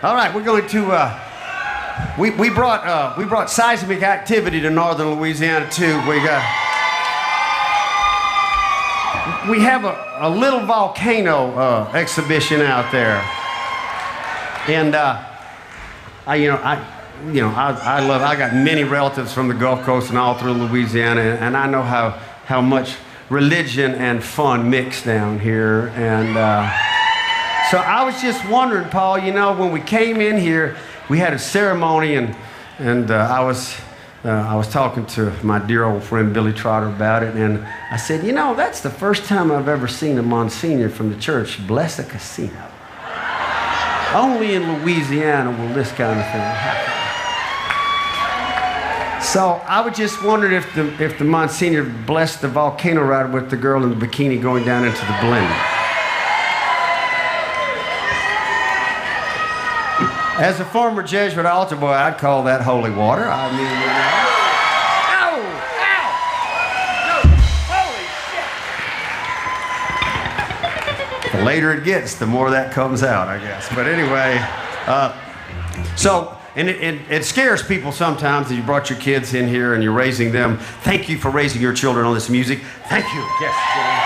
All right, we're going to. We brought seismic activity to northern Louisiana too. We have a little volcano exhibition out there, and I got many relatives from the Gulf Coast and all through Louisiana, and I know how much religion and fun mix down here, and so I was just wondering, Paul, when we came in here, we had a ceremony, and I was talking to my dear old friend Billy Trotter about it, and I said, that's the first time I've ever seen a Monsignor from the church bless a casino. Only in Louisiana will this kind of thing happen. So I was just wondering if the Monsignor blessed the volcano ride with the girl in the bikini going down into the blender. As a former Jesuit altar boy, I'd call that holy water. I mean, Ow! No, holy shit! The later it gets, the more that comes out, I guess. But anyway, and it scares people sometimes that you brought your kids in here and you're raising them. Thank you for raising your children on this music. Thank you. Yes.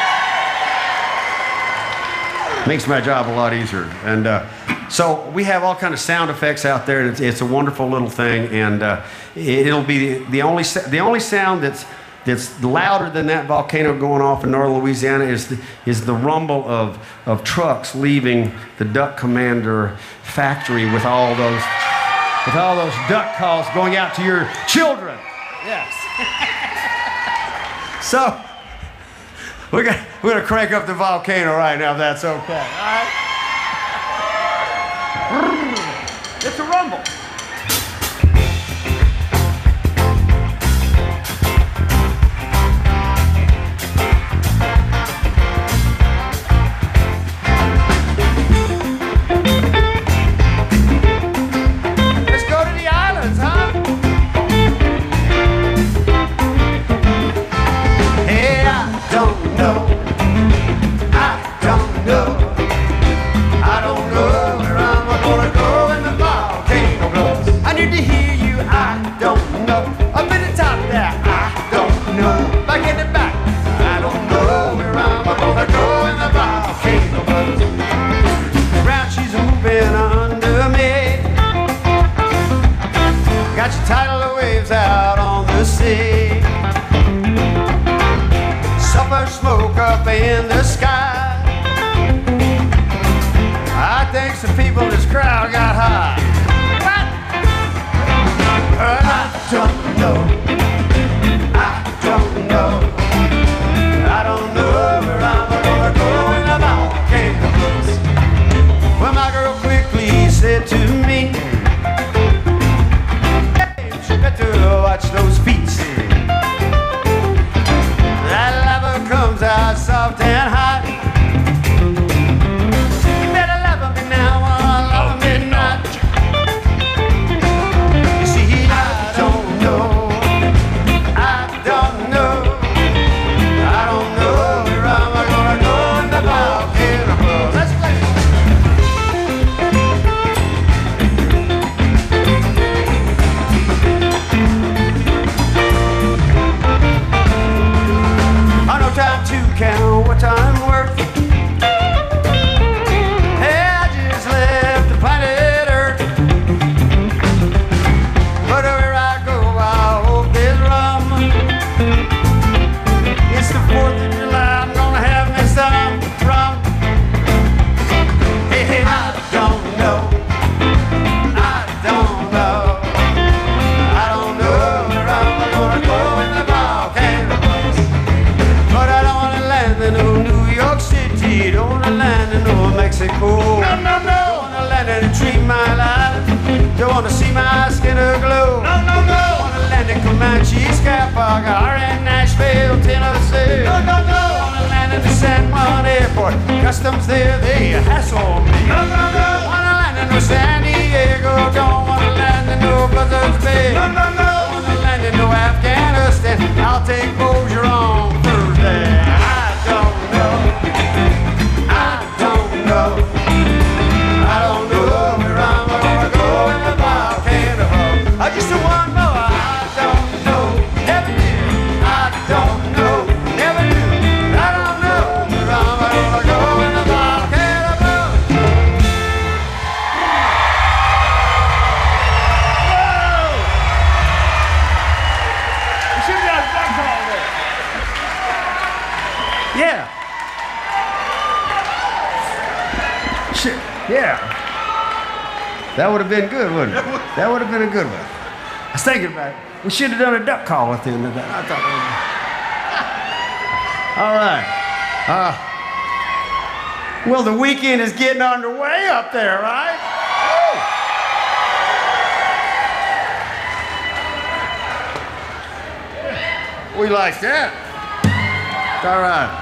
Makes my job a lot easier. And so we have all kind of sound effects out there. And it's a wonderful little thing, and it'll be the only sound that's louder than that volcano going off in northern Louisiana is the rumble of trucks leaving the Duck Commander factory with all those duck calls going out to your children. Yes. So we're gonna crank up the volcano right now, if that's okay. All right. It's a rumble. In the sky, I think some people in this crowd got high. What? I don't know. I don't know. I don't know where I'm gonna go in the volcano blues. Well, my girl quickly said to me, hey, you better watch those feet. Comes out soft and hot. You better love me now or love me not. You see, I don't know. I don't know. I don't know where I'm gonna go in the volcano. Let's play. Time to count what I'm worth. Hey, I just left the planet Earth. But where I go, I hope there's rum. It's the 4th of July, I'm gonna have me some rum. Hey, I don't know. I don't know. I don't know where I'm gonna go in the volcano. But I don't want to land in no New York City, don't want to land in no Mexico. No, no, no. Don't want to land in a Tree Mile Island, don't want to see my skin aglow. No, no, no. Don't want to land in Comanche, Skypark, or in Nashville, Tennessee. No, no, no. Don't want to land in the San Juan Airport, customs there, they hassle me. No, no, no. Don't want to land in no San Diego, don't want to land in no Buzzards Bay. No, no, no. Don't want to land in no Afghanistan, I'll take Bossier on Thursday. I don't know. I don't know. I don't know where I'm Shit, yeah. That would have been good, wouldn't it? That would have been a good one. I was thinking about it. We should have done a duck call at the end of that. I thought that was... All right. Well, the weekend is getting underway up there, right? Woo! We like that. All right.